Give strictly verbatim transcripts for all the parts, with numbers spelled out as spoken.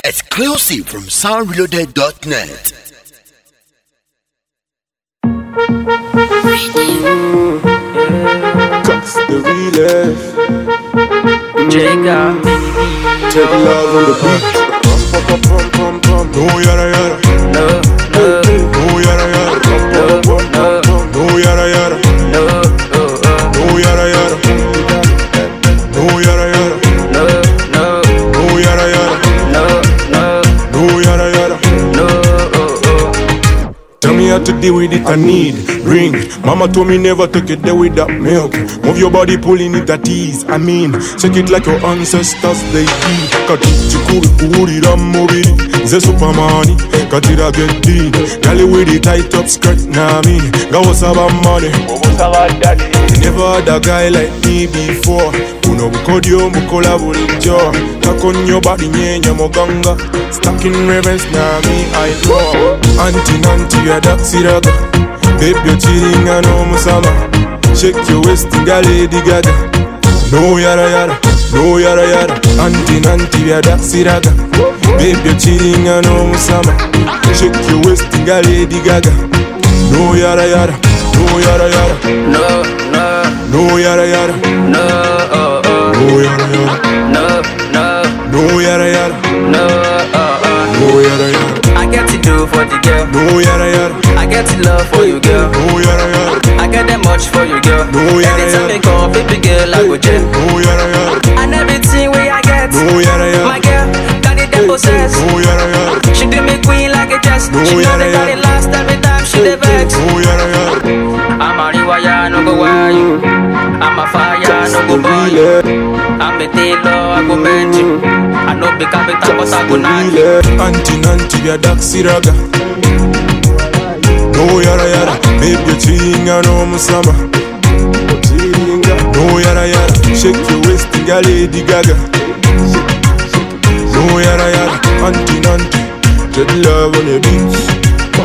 Exclusive from sound reloaded dot net. Cuts the realest. Jega, Take love on the beat. Pum pum pum pum pum. No yada yada. no, no, No yada yada. Pum pum pum pum. No yada yada. no, oh, oh, No yada yada. No yada yada. no, no, No yada yada. no, no, No yada yada. no, oh, oh. Tell me how to deal with it, I need ring. Mama told me never take it there with that milk. Move your body, pulling it at ease. I mean, shake it like your ancestors they did. Kati kuri kuri ramori, ze supermani. Kati da get deep. Gally with the tight up skirt, na me. Gawo saba money. Never had a guy like me before. Uno bukodio bukola bulijo. Tuck on your body, nyenya moganga. Stuck in reverse, na me I know. Auntie nanti ya daxi raga. Babe, you're cheating, I know musama. Shake your waist, ga Lady Gaga. No yada yada, no yada yada. Auntie nanti ya daxi raga. Babe, you're cheating, I know musama. Shake your waist, ga Lady Gaga. No yada yada, no yada yada. No, no, No yada yada, no, oh, oh. no yada yada. No, no, No yada yada, no, oh, oh. no yada yada. I get to do for the girl. No yada yada, I get to love for you, girl. no yada yada. I get that much for you, girl. No, yeah, Anytime yeah. they call, baby girl, I go jail. No yada yada, And everything where I get, no yada my yada. girl, got it that possess. No yada yada, She do me queen like a chess. No, She know yeah, they got yeah. it last every time she dey vex. no yada yada. I'm a rewire, no go wire you. I'm a fire, no go burn you. I'm a tailor, I go mend you. I know big capital, but I go knock you. Auntie nanti ya daxi raga. No yada yada, babe you're cheating, I know musama. No yada yada, shake your waist, ga Lady Gaga. No yada yada, auntie nanti, just love on the beach.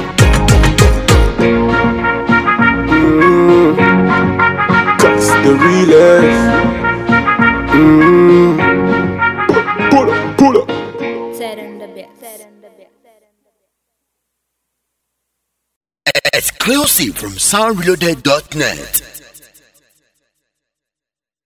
Cuts the realest. Mm. Pull up, pull up. Said in the bit. Said in the bit. Exclusive from sound reloaded dot net.